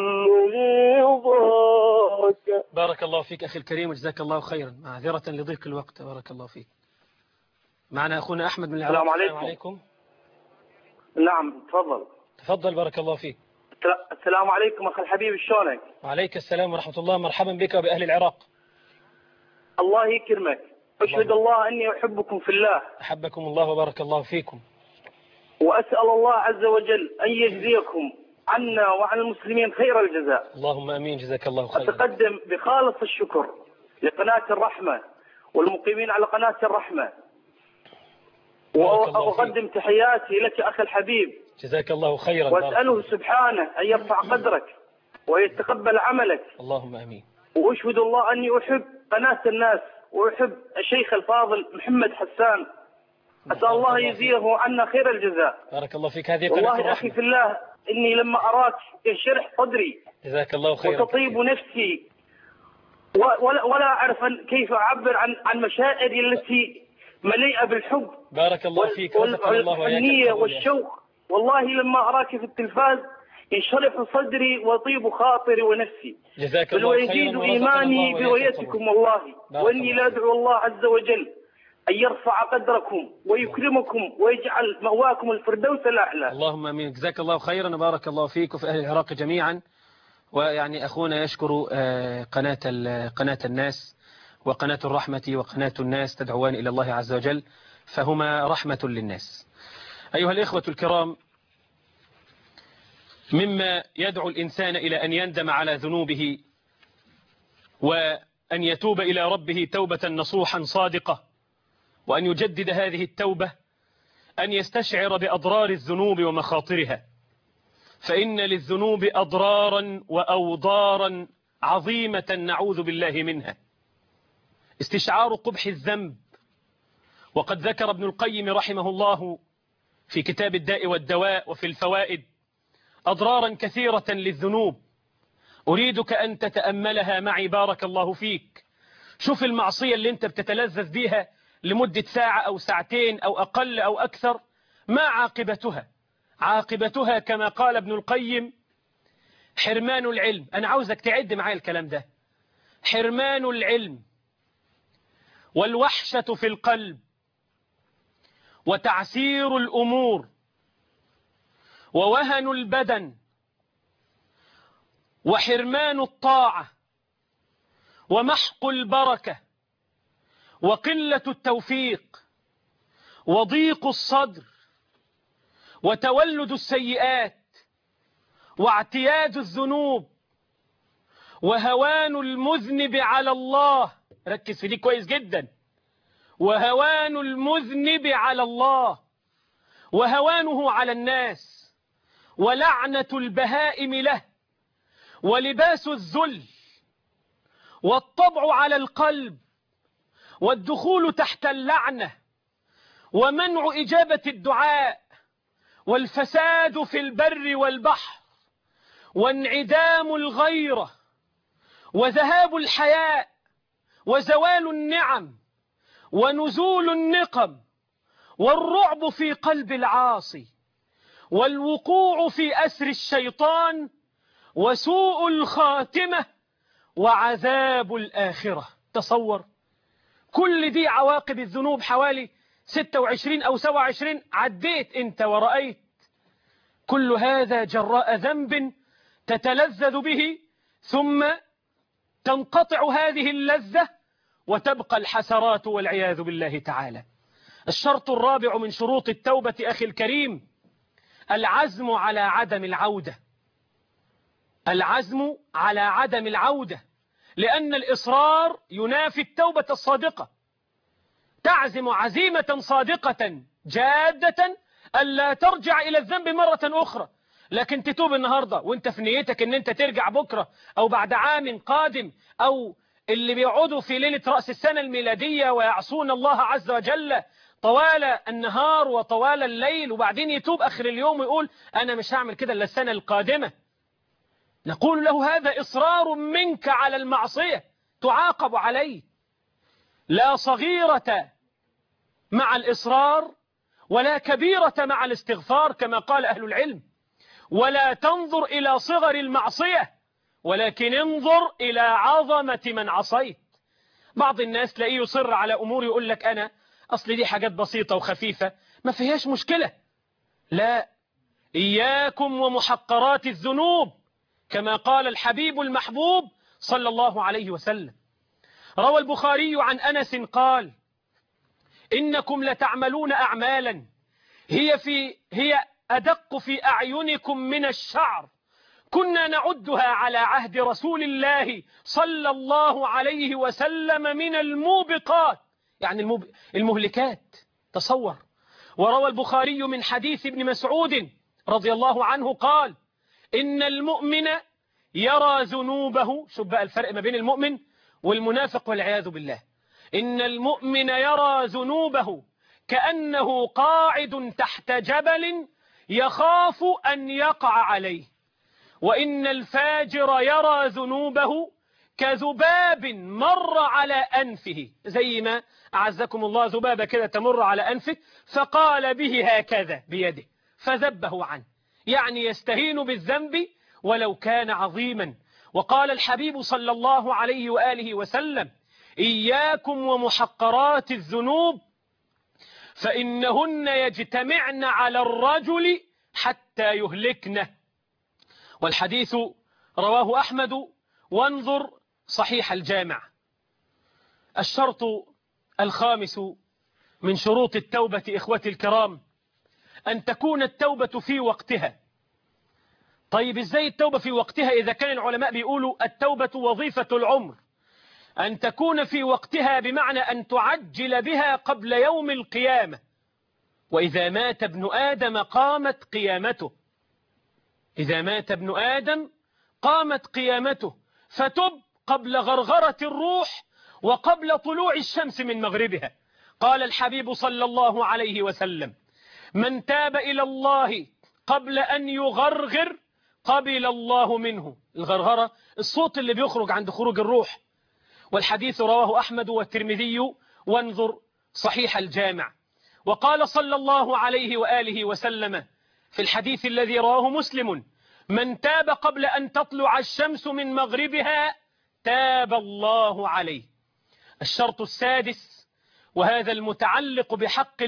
رضاك. بارك الله فيك أخي الكريم وجزاك الله خيرا. معذرة لضيق الوقت. بارك الله فيك. معنا أخونا أحمد من العراق. السلام عليكم. السلام عليكم. نعم تفضل. تفضل بارك الله فيك. السلام عليكم أخي الحبيب، شلونك؟ وعليك السلام ورحمة الله. مرحبا بك وبأهل العراق. الله يكرمك. أشهد الله أني أحبكم في الله. أحبكم الله وبارك الله فيكم. وأسأل الله عز وجل أن يجزيكم عنا وعن المسلمين خير الجزاء. اللهم أمين. جزاك الله خيرا. أتقدم بخالص الشكر لقناة الرحمة والمقيمين على قناة الرحمة، وأقدم تحياتي لك أخي الحبيب. جزاك الله خيرا. وأسأله سبحانه أن يرفع قدرك ويتقبل عملك. اللهم أمين. وأشهد الله أني أحب قناة الناس وأحب الشيخ الفاضل محمد حسان. أسأل الله يجزيه عنا خير الجزاء. بارك الله فيك. هذه قناة والله الرحمة. أخي في الله إني لما أراك ينشرح صدري جزاك الله خيرا وتطيب نفسي، ولا, ولا أعرف كيف أعبر عن عن مشاعري التي مليئة بالحب. بارك الله فيك. والحنية والشوق. والله لما أراك في التلفاز ينشرح صدري ويطيب خاطري ونفسي. جزاك الله خيرا. ويزيد إيماني برؤيتكم والله. وإني لا أدعو الله عز وجل أن يرفع قدركم ويكرمكم ويجعل مأواكم الفردوس الأعلى. اللهم امين. جزاك الله خيرا وبارك الله فيك وفي أهل العراق جميعا. ويعني أخونا يشكر قناة قناة الناس وقناة الرحمة وقناة الناس تدعوان إلى الله عز وجل، فهما رحمة للناس. أيها الإخوة الكرام، مما يدعو الإنسان إلى أن يندم على ذنوبه وأن يتوب إلى ربه توبة نصوحا صادقة، وأن يجدد هذه التوبة أن يستشعر بأضرار الذنوب ومخاطرها، فإن للذنوب أضرارا وأوضارا عظيمة نعوذ بالله منها. استشعار قبح الذنب، وقد ذكر ابن القيم رحمه الله في كتاب الداء والدواء وفي الفوائد أضرارا كثيرة للذنوب، أريدك أن تتأملها معي بارك الله فيك. شوف المعصية اللي انت بتتلذذ بيها لمدة ساعة أو ساعتين أو أقل أو أكثر، ما عاقبتها؟ عاقبتها كما قال ابن القيم حرمان العلم. أنا عاوزك تعد معايا الكلام ده. حرمان العلم والوحشة في القلب وتعسير الأمور ووهن البدن وحرمان الطاعة ومحق البركة وقلة التوفيق وضيق الصدر وتولد السيئات واعتياد الذنوب وهوان المذنب على الله. ركز في دي كويس جدا. وهوان المذنب على الله وهوانه على الناس ولعنة البهائم له ولباس الذل والطبع على القلب والدخول تحت اللعنة ومنع إجابة الدعاء والفساد في البر والبحر وانعدام الغيرة وذهاب الحياء وزوال النعم ونزول النقم والرعب في قلب العاصي والوقوع في أسر الشيطان وسوء الخاتمة وعذاب الآخرة. تصور كل دي عواقب الذنوب، حوالي ستة وعشرين أو سبعة وعشرين عديت أنت ورأيت. كل هذا جراء ذنب تتلذذ به ثم تنقطع هذه اللذة وتبقى الحسرات والعياذ بالله تعالى. الشرط الرابع من شروط التوبة أخي الكريم العزم على عدم العودة. العزم على عدم العودة، لأن الإصرار ينافي التوبة الصادقة. تعزم عزيمة صادقة جادة ألا ترجع إلى الذنب مرة أخرى، لكن تتوب النهاردة وانت في نيتك ان انت ترجع بكرة أو بعد عام قادم، أو اللي بيقعدوا في ليلة رأس السنة الميلادية ويعصون الله عز وجل طوال النهار وطوال الليل، وبعدين يتوب آخر اليوم ويقول أنا مش هعمل كده إلا السنة القادمة. نقول له هذا إصرار منك على المعصية تعاقب عليه. لا صغيرة مع الإصرار ولا كبيرة مع الاستغفار كما قال أهل العلم. ولا تنظر إلى صغر المعصية ولكن انظر إلى عظمة من عصيت. بعض الناس تلاقيه يصر على أمور يقول لك أنا أصل دي حاجات بسيطة وخفيفة ما فيهاش مشكلة. لا، إياكم ومحقرات الذنوب كما قال الحبيب المحبوب صلى الله عليه وسلم. روى البخاري عن أنس قال إنكم لتعملون أعمالا هي, في هي أدق في أعينكم من الشعر كنا نعدها على عهد رسول الله صلى الله عليه وسلم من الموبقات، يعني الموب... المهلكات. تصور. وروى البخاري من حديث ابن مسعود رضي الله عنه قال إن المؤمن يرى ذنوبه. شوف بقى الفرق ما بين المؤمن والمنافق والعياذ بالله. إن المؤمن يرى ذنوبه كأنه قاعد تحت جبل يخاف أن يقع عليه، وإن الفاجر يرى ذنوبه كذباب مر على أنفه، زي ما أعزكم الله ذبابة كده تمر على أنفه فقال به هكذا بيده فذبه عنه، يعني يستهين بالذنب ولو كان عظيما. وقال الحبيب صلى الله عليه وآله وسلم إياكم ومحقرات الذنوب فإنهن يجتمعن على الرجل حتى يهلكنه. والحديث رواه أحمد وانظر صحيح الجامع. الشرط الخامس من شروط التوبة إخوتي الكرام أن تكون التوبة في وقتها. طيب إزاي التوبة في وقتها إذا كان العلماء بيقولوا التوبة وظيفة العمر؟ أن تكون في وقتها بمعنى أن تعجل بها قبل يوم القيامة. وإذا مات ابن آدم قامت قيامته. إذا مات ابن آدم قامت قيامته، فتب قبل غرغرة الروح وقبل طلوع الشمس من مغربها. قال الحبيب صلى الله عليه وسلم من تاب إلى الله قبل أن يغرغر قبل الله منه. الغرغرة الصوت اللي بيخرج عند خروج الروح. والحديث رواه أحمد والترمذي وانظر صحيح الجامع. وقال صلى الله عليه وآله وسلم في الحديث الذي رواه مسلم من تاب قبل أن تطلع الشمس من مغربها تاب الله عليه. الشرط السادس وهذا المتعلق بحق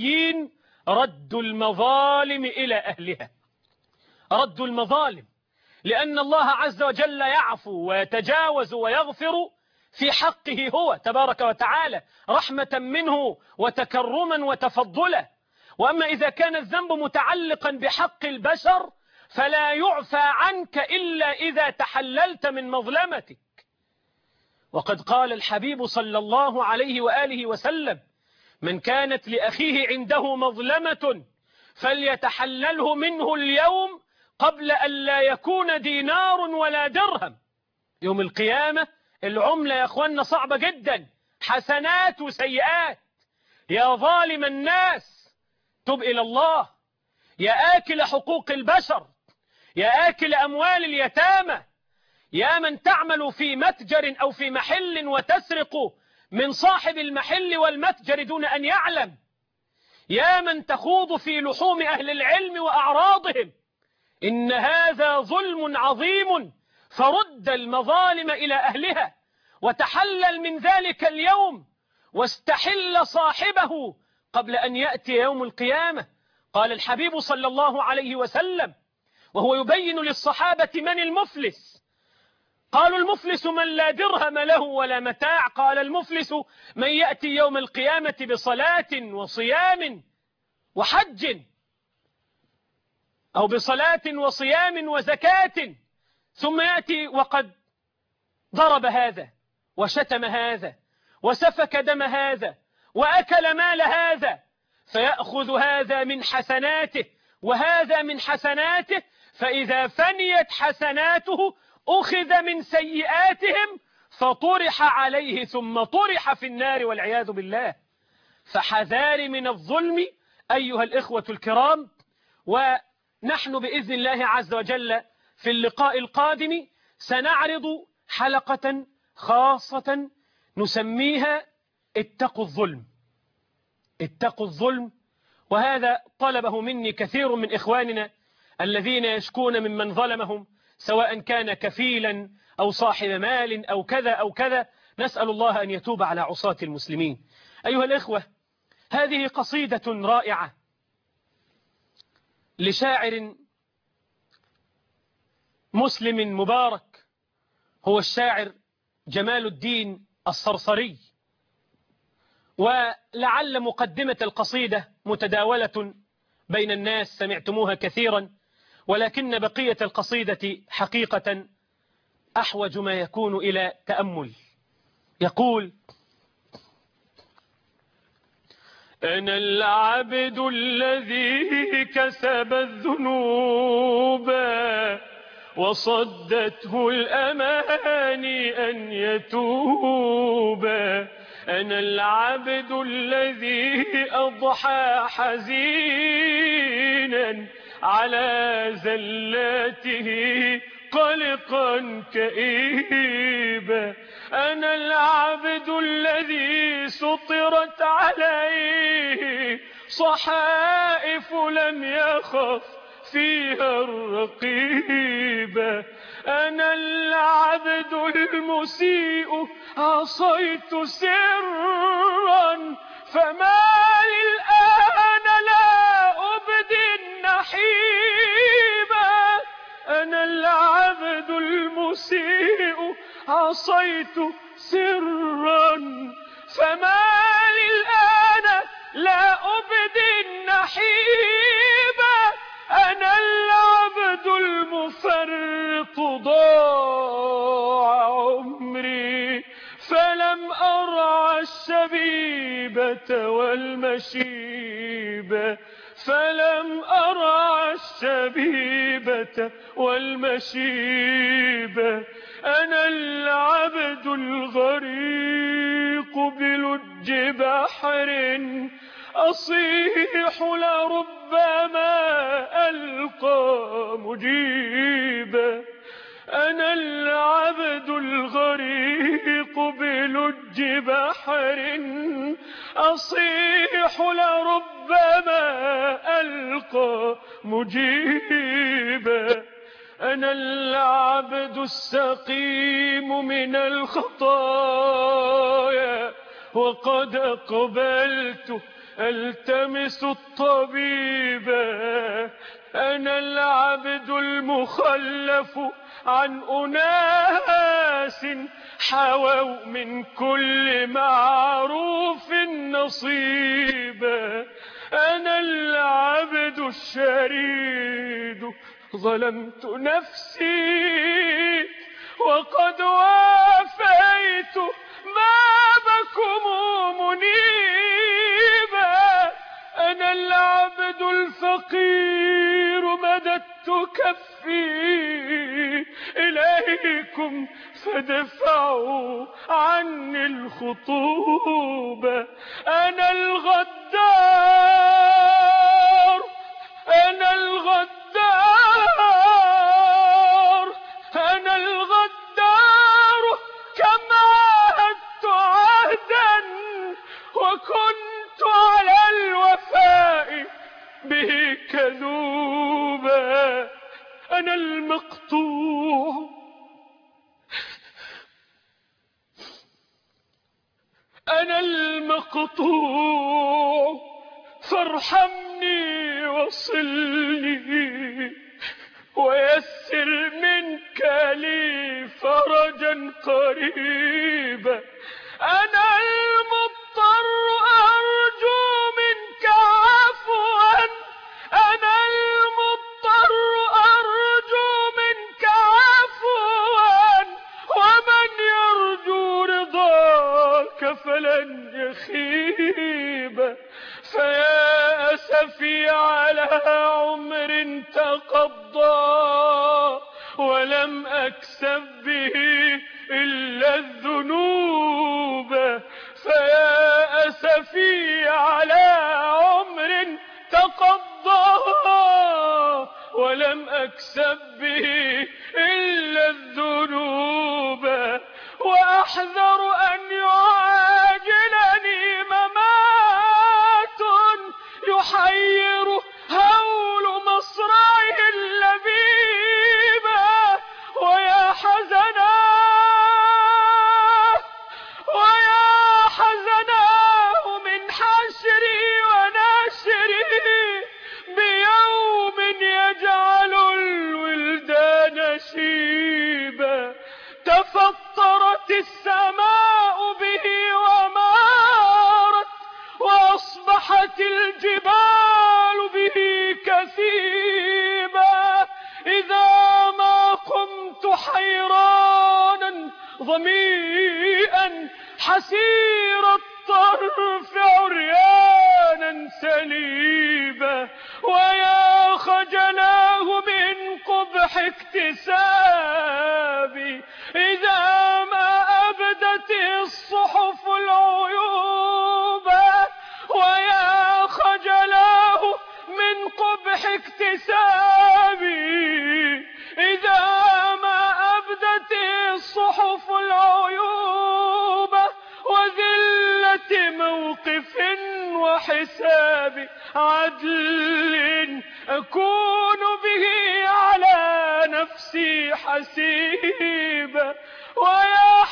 الآدميين رد المظالم إلى أهلها. رد المظالم لأن الله عز وجل يعفو ويتجاوز ويغفر في حقه هو تبارك وتعالى رحمة منه وتكرما وتفضلا. وأما إذا كان الذنب متعلقا بحق البشر فلا يعفى عنك إلا إذا تحللت من مظلمتك. وقد قال الحبيب صلى الله عليه وآله وسلم: من كانت لأخيه عنده مظلمة فليتحلله منه اليوم قبل أن لا يكون دينار ولا درهم. يوم القيامة العملة يا أخوانا صعبة جدا، حسنات وسيئات. يا ظالم الناس تب إلى الله، يا آكل حقوق البشر، يا آكل أموال اليتامى، يا من تعمل في متجر أو في محل وتسرق من صاحب المحل والمتجر دون أن يعلم، يا من تخوض في لحوم أهل العلم وأعراضهم. إن هذا ظلم عظيم، فرد المظالم إلى أهلها وتحلل من ذلك اليوم واستحل صاحبه قبل أن يأتي يوم القيامة. قال الحبيب صلى الله عليه وسلم وهو يبين للصحابة من المفلس، قالوا: المفلس من لا درهم له ولا متاع. قال: المفلس من يأتي يوم القيامة بصلاة وصيام وحج، أو بصلاة وصيام وزكاة، ثم يأتي وقد ضرب هذا وشتم هذا وسفك دم هذا وأكل مال هذا، فيأخذ هذا من حسناته وهذا من حسناته، فإذا فنيت حسناته أخذ من سيئاتهم فطرح عليه ثم طرح في النار والعياذ بالله. فحذار من الظلم أيها الإخوة الكرام. ونحن بإذن الله عز وجل في اللقاء القادم سنعرض حلقة خاصة نسميها اتقوا الظلم. اتقوا الظلم، وهذا طلبه مني كثير من إخواننا الذين يشكون ممن ظلمهم، سواء كان كفيلا أو صاحب مال أو كذا أو كذا. نسأل الله أن يتوب على عصاة المسلمين. أيها الإخوة، هذه قصيدة رائعة لشاعر مسلم مبارك، هو الشاعر جمال الدين الصرصري. ولعل مقدمة القصيدة متداولة بين الناس، سمعتموها كثيرا، ولكن بقية القصيدة حقيقة أحوج ما يكون إلى تأمل. يقول: أنا العبد الذي كسب الذنوب وصدته الأماني أن يتوب. أنا العبد الذي أضحى حزينا على زلاته قلقا كئيبا. أنا العبد الذي سطرت عليه صحائف لم يخف فيها الرقيب. أنا العبد المسيء عصيت سرا فما لي الآن لا أبدي النحيب. أنا العبد المسيء عصيت سرا فما لي الآن لا أبدي النحيب. أنا العبد المفرط ضاع عمري فلم أرعى الشبيبة والمشيبة فلم أرعى الشبيبة والمشيبة. أنا العبد الغريق بلج بحر أصيح لربما ألقى مجيبا. أنا العبد الغريق بلج بحر أصيح لربما ألقى مجيبا. أنا العبد السقيم من الخطايا وقد أقبلت ألتمس الطبيبا. أنا العبد المخلف عن أناس حووا من كل معروف نصيبا. أنا العبد الشريد ظلمت نفسي وقد وافيت بابكم منيبا. أنا العبد الفقير مددت كفي إليكم فادفعوا عني الخطوبة. أنا الغدار أنا الغدار أنا الغدار كم عاهدت عهدا وكنت على الوفاء به كذوبا. أنا المقطوع أنا المقطوع فارحمني وصلني ويسر منك لي فرجا قريبا. أنا المضطر أرجو منك عفوا أنا المضطر أرجو منك عفوا ومن يرجو رضاك فلن يخيب. فيا أسفي على عمر تقضى ولم أكسب به إلا الذنوب. فيا أسفي على عمر تقضى ولم أكسب به إلا الذنوب. وأحذر أن يعاجلني ممات يحير هول مصرعه اللبيب. ويا حزنا ويا حزناه من حشري ونشري بيوم يجعل الولدان شيبا. تفطرت السماء به ومارت وأصبحت الجبال به كثيبا. إذا ما قمت حيرانا ظميئا حسير الطرف عريانا سليبا. ويا خجلاه من قبح اكتسابي إذا ما أبدت الصحف العيوب. ويا خجلاه من قبح اكتسابي إذا ما أبدت الصحف العيوب. وذلة موقف وحساب عدل أكون به على نفسي حسيبا. ويا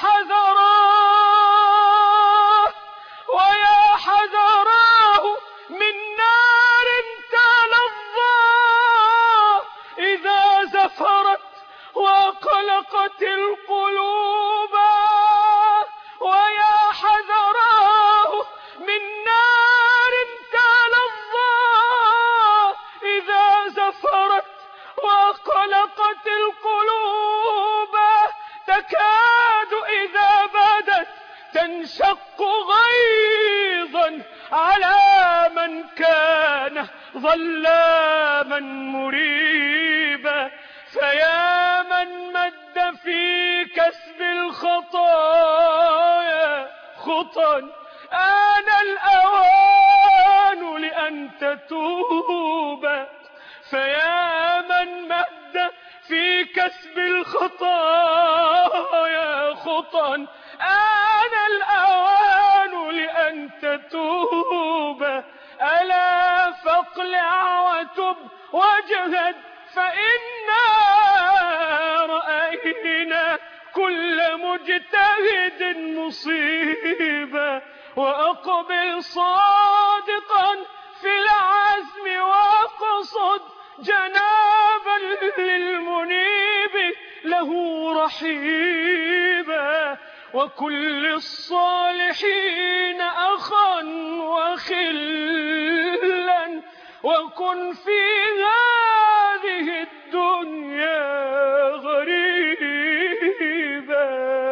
حذراه ويا حذراه من نار تلظى إذا زفرت وقلقت القلوب. ويا حذراه من نار تلظى إذا زفرت وقلقت القلوب. تكاد إذا بدت تنشق غيظا على من كان ظلاما مريبا. فيا من مد في كسب الخطايا خطا آن الأوان لأن تتوب. فيا من مد في كسب الخطايا خطا آن الأوان لأن تتوب. ألا فاقلع وتب واجهد فإنا رأينا كل مجتهد مصيبة. وأقبل صادقا في العزم واقصد جنة رحيبا وكل الصالحين أخا وخلا وكن في هذه الدنيا غريبا.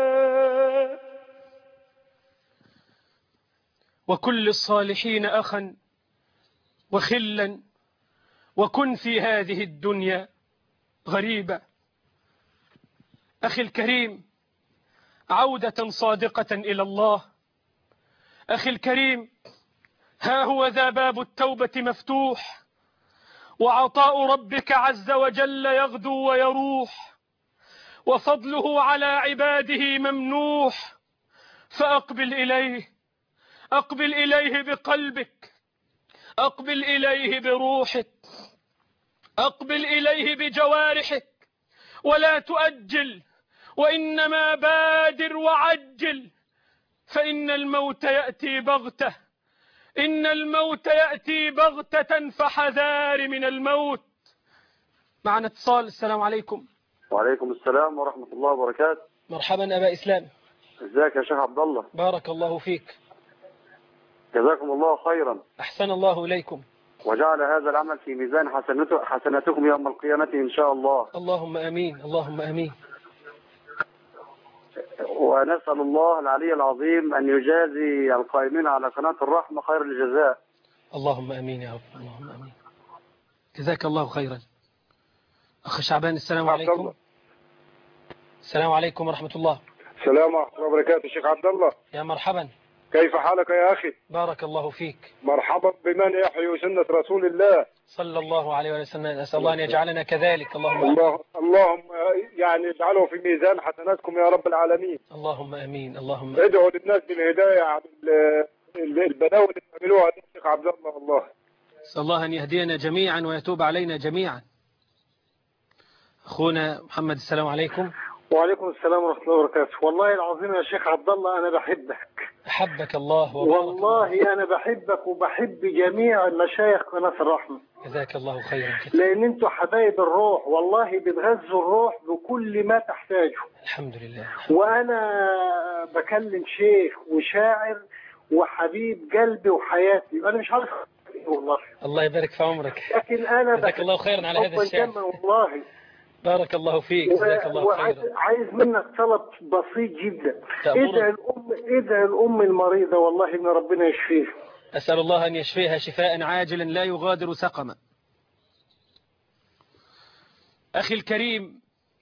وكل الصالحين أخا وخلا وكن في هذه الدنيا غريبا. أخي الكريم، عودة صادقة إلى الله. أخي الكريم، ها هو ذا باب التوبة مفتوح، وعطاء ربك عز وجل يغدو ويروح، وفضله على عباده ممنوح. فأقبل إليه، أقبل إليه بقلبك، أقبل إليه بروحك، أقبل إليه بجوارحك، ولا تؤجل، وإنما بادر وعجل، فإن الموت يأتي بغتة، إن الموت يأتي بغتة فحذار من الموت. معنا اتصال. السلام عليكم. وعليكم السلام ورحمة الله وبركاته. مرحبا أبا إسلام. ازيك يا شيخ عبد الله؟ بارك الله فيك. جزاكم الله خيرا. أحسن الله إليكم. وجعل هذا العمل في ميزان حسناتكم يوم القيامة إن شاء الله. اللهم أمين، اللهم أمين. ونسأل الله العلي العظيم أن يجازي القائمين على قناة الرحمة خير الجزاء. اللهم أمين يا رب، اللهم أمين. جزاك الله خيرا. أخ شعبان، السلام عليكم. السلام عليكم ورحمة الله. السلام ورحمة الله وبركاته. شيخ عبد الله، يا مرحبا. كيف حالك يا أخي؟ بارك الله فيك. مرحبا بمن يحيي سنة رسول الله صلى الله عليه وسلم. أسأل الله أن يجعلنا كذلك. اللهم الله اللهم يعني اجعله في ميزان حسناتكم يا رب العالمين. اللهم أمين، اللهم. ادعوا للناس بالهداية على البلاوي اللي بيعملوها دي شيخ عبد الله. والله أسأل الله أن يهدينا جميعا ويتوب علينا جميعا. أخونا محمد، السلام عليكم. وعليكم السلام ورحمة الله وبركاته. والله العظيم يا شيخ عبد الله أنا بحبك. أحبك الله وبارك. والله الله. أنا بحبك وبحب جميع مشايخ قناة الرحمة. جزاك الله خيرا كثير. لأن أنتوا حبايب الروح، والله بتغذوا الروح بكل ما تحتاجه. الحمد لله. وأنا بكلم شيخ وشاعر وحبيب قلبي وحياتي، أنا مش عارف والله. الله يبارك في عمرك. لكن أنا جزاك الله خيرا على هذا الشعر. والله بارك الله فيك. جزاك الله خيرا. عايز منك طلب بسيط جدا. ادعي الام ادعي الام المريضه، والله ان ربنا يشفيها. اسال الله ان يشفيها شفاء عاجلا لا يغادر سقما. اخي الكريم،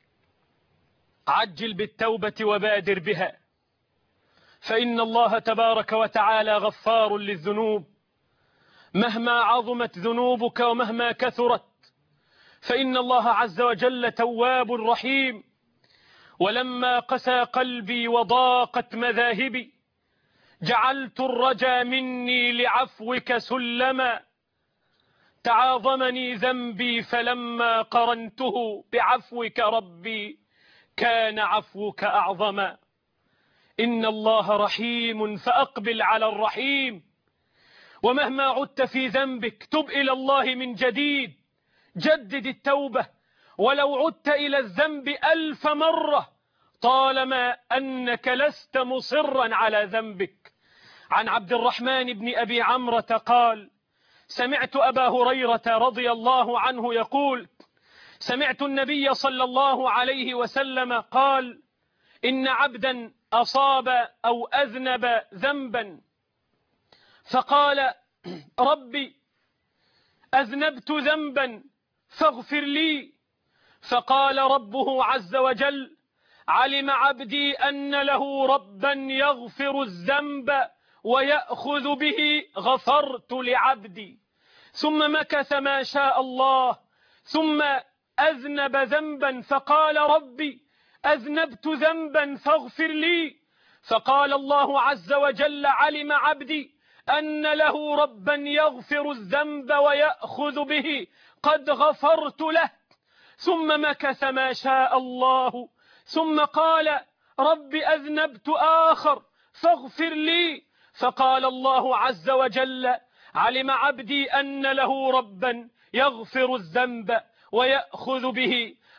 عجل بالتوبه وبادر بها، فان الله تبارك وتعالى غفار للذنوب مهما عظمت ذنوبك ومهما كثرت، فإن الله عز وجل تواب رحيم. ولما قسى قلبي وضاقت مذاهبي جعلت الرجا مني لعفوك سلما، تعاظمني ذنبي فلما قرنته بعفوك ربي كان عفوك أعظما. إن الله رحيم فأقبل على الرحيم، ومهما عدت في ذنبك تب إلى الله من جديد، جدد التوبة ولو عدت إلى الذنب ألف مرة طالما أنك لست مصرا على ذنبك. عن عبد الرحمن بن أبي عمرة قال: سمعت أبا هريرة رضي الله عنه يقول: سمعت النبي صلى الله عليه وسلم قال: إن عبدا أصاب أو أذنب ذنبا فقال: ربي أذنبت ذنبا فاغفر لي، فقال ربه عز وجل: علم عبدي أن له ربا يغفر الذنب ويأخذ به، غفرت لعبدي. ثم مكث ما شاء الله، ثم أذنب ذنبا فقال: ربي أذنبت ذنبا فاغفر لي، فقال الله عز وجل: علم عبدي أن له ربا يغفر الذنب ويأخذ به، قد غفرت له. ثم مكث ما شاء الله، ثم قال: رب أذنبت آخر فاغفر لي، فقال الله عز وجل: علم عبدي أن له ربا يغفر الذنب ويأخذ به،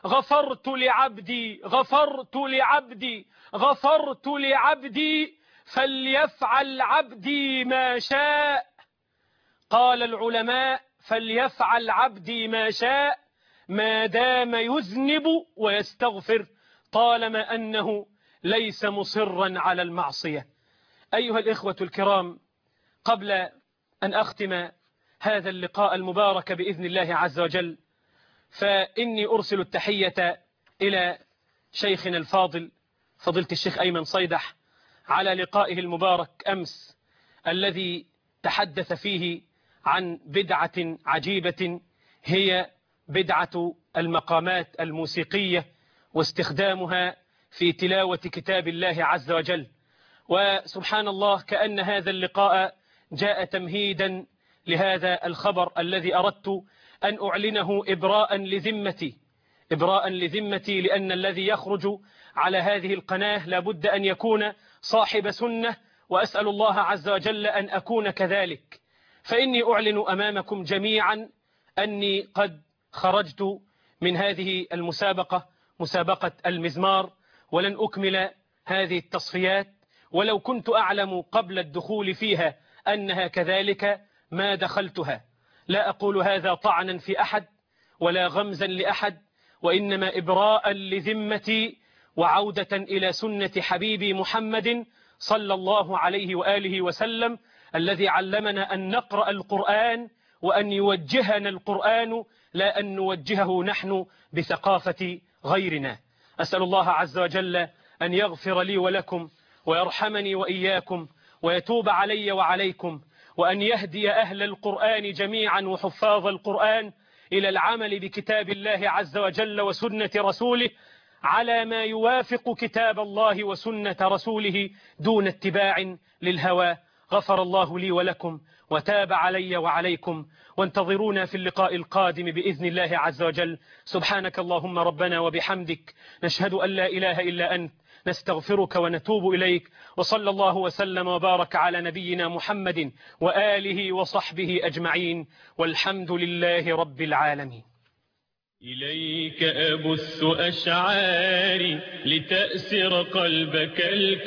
غفرت لعبدي غفرت لعبدي غفرت لعبدي فليفعل عبدي ما شاء. قال العلماء فليفعل عبدي ما شاء ما دام يذنب ويستغفر طالما أنه ليس مصرا على المعصية. أيها الإخوة الكرام، قبل أن أختم هذا اللقاء المبارك بإذن الله عز وجل، فإني أرسل التحية إلى شيخنا الفاضل فضيلة الشيخ أيمن صيدح على لقائه المبارك أمس الذي تحدث فيه عن بدعة عجيبة هي بدعة المقامات الموسيقية واستخدامها في تلاوة كتاب الله عز وجل. وسبحان الله كأن هذا اللقاء جاء تمهيدا لهذا الخبر الذي أردت أن أعلنه إبراء لذمتي إبراء لذمتي لأن الذي يخرج على هذه القناة لابد أن يكون صاحب سنة، وأسأل الله عز وجل أن أكون كذلك. فإني أعلن أمامكم جميعا أني قد خرجت من هذه المسابقة، مسابقة المزمار، ولن أكمل هذه التصفيات، ولو كنت أعلم قبل الدخول فيها أنها كذلك ما دخلتها. لا أقول هذا طعنا في أحد ولا غمزا لأحد، وإنما إبراء لذمتي وعودة إلى سنة حبيبي محمد صلى الله عليه وآله وسلم الذي علمنا أن نقرأ القرآن وأن يوجهنا القرآن لا أن نوجهه نحن بثقافة غيرنا. أسأل الله عز وجل أن يغفر لي ولكم ويرحمني وإياكم ويتوب علي وعليكم، وأن يهدي أهل القرآن جميعا وحفاظ القرآن إلى العمل بكتاب الله عز وجل وسنة رسوله على ما يوافق كتاب الله وسنة رسوله دون اتباع للهوى. غفر الله لي ولكم وتاب علي وعليكم، وانتظرونا في اللقاء القادم بإذن الله عز وجل. سبحانك اللهم ربنا وبحمدك، نشهد أن لا إله إلا أنت، نستغفرك ونتوب إليك. وصلى الله وسلم وبارك على نبينا محمد وآله وصحبه أجمعين، والحمد لله رب العالمين. إليك أبث أشعاري لتأسر قلبك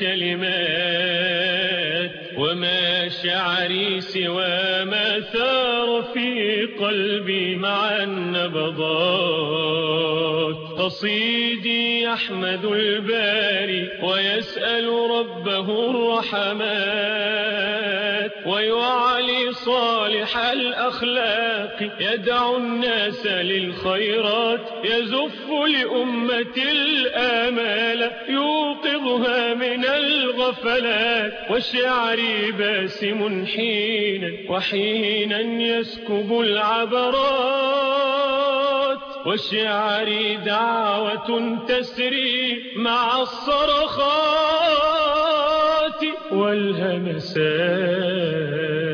الكلمات، وما شعري سوى ما ثار في قلبي مع النبضات. قصيدي يحمد الباري ويسأل ربه الرحمات، ويعلي صالح الأخلاق يدعو الناس للخيرات، يزف لأمة الآمال يوقظها من الغفلات. وشعري باسم حينا وحينا يسكب العبرات، وشعري دعوة تسري مع الصرخات والهمسات.